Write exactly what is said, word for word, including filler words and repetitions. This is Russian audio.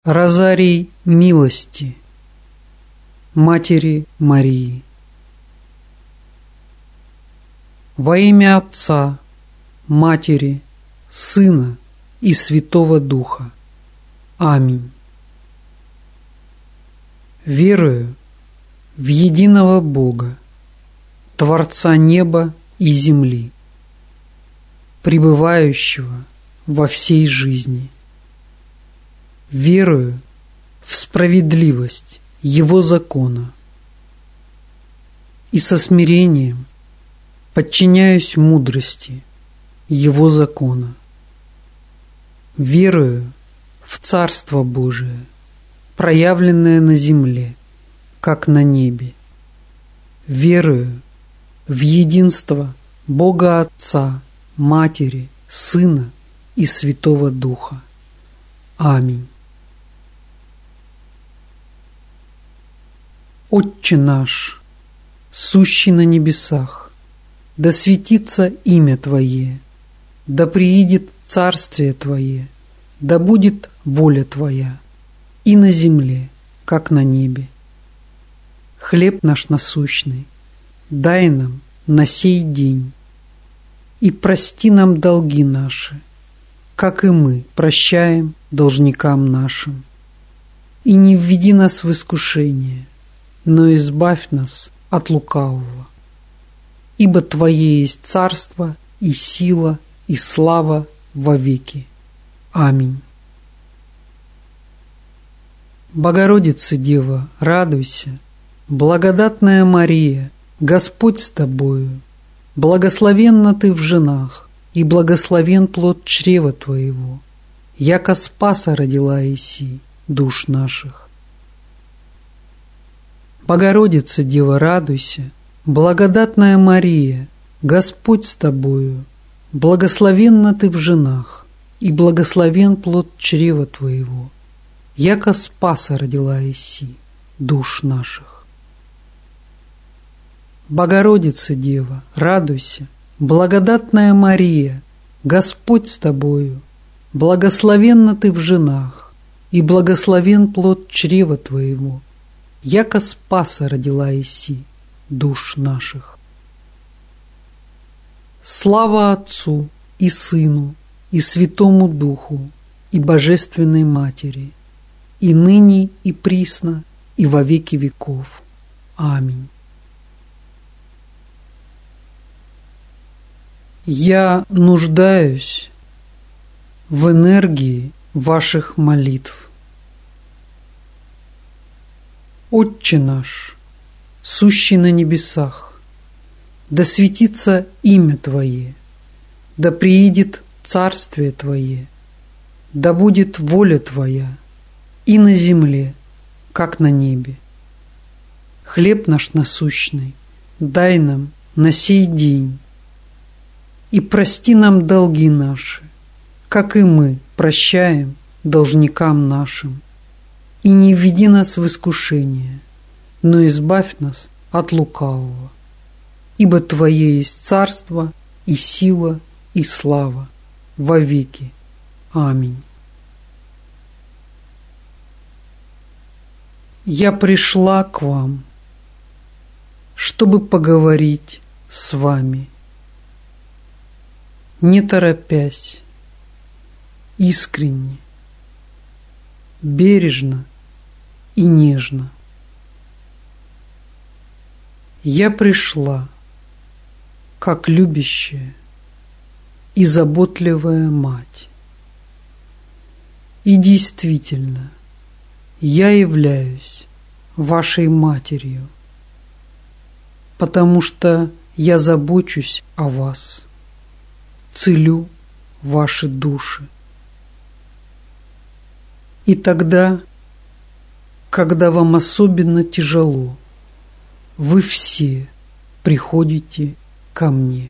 Розарий милости Матери Марии. Во имя Отца, Матери, Сына и Святого Духа. Аминь. Верую в единого Бога, Творца неба и земли, пребывающего во всей жизни. Верую в справедливость Его закона и со смирением подчиняюсь мудрости Его закона. Верую в Царство Божие, проявленное на земле, как на небе. Верую в единство Бога Отца, Матери, Сына и Святого Духа. Аминь. Отче наш, сущий на небесах, да светится имя Твое, да приидет Царствие Твое, да будет воля Твоя и на земле, как на небе. Хлеб наш насущный дай нам на сей день, и прости нам долги наши, как и мы прощаем должникам нашим. И не введи нас в искушение, но избавь нас от лукавого. Ибо Твое есть царство и сила и слава вовеки. Аминь. Богородица Дева, радуйся, благодатная Мария, Господь с тобою, благословенна ты в женах, и благословен плод чрева Твоего, яко Спаса родила Иси душ наших. Богородица Дева, радуйся, благодатная Мария, Господь с тобою, благословенна ты в женах, и благословен плод чрева Твоего, яко Спаса родила Иси душ наших. Богородица Дева, радуйся, благодатная Мария, Господь с тобою, благословенна ты в женах, и благословен плод чрева Твоего, яко Спаса родила Иси душ наших. Слава Отцу и Сыну и Святому Духу и Божественной Матери, и ныне и присно и во веки веков. Аминь. Я нуждаюсь в энергии ваших молитв. Отче наш, сущий на небесах, да светится имя Твое, да приидет Царствие Твое, да будет воля Твоя и на земле, как на небе. Хлеб наш насущный дай нам на сей день, и прости нам долги наши, как и мы прощаем должникам нашим. И не введи нас в искушение, но избавь нас от лукавого. Ибо Твое есть царство и сила и слава вовеки. Аминь. Я пришла к вам, чтобы поговорить с вами, не торопясь, искренне, бережно и нежно. Я пришла, как любящая и заботливая мать. И действительно, я являюсь вашей матерью, потому что я забочусь о вас, целю ваши души. И тогда, когда вам особенно тяжело, вы все приходите ко мне.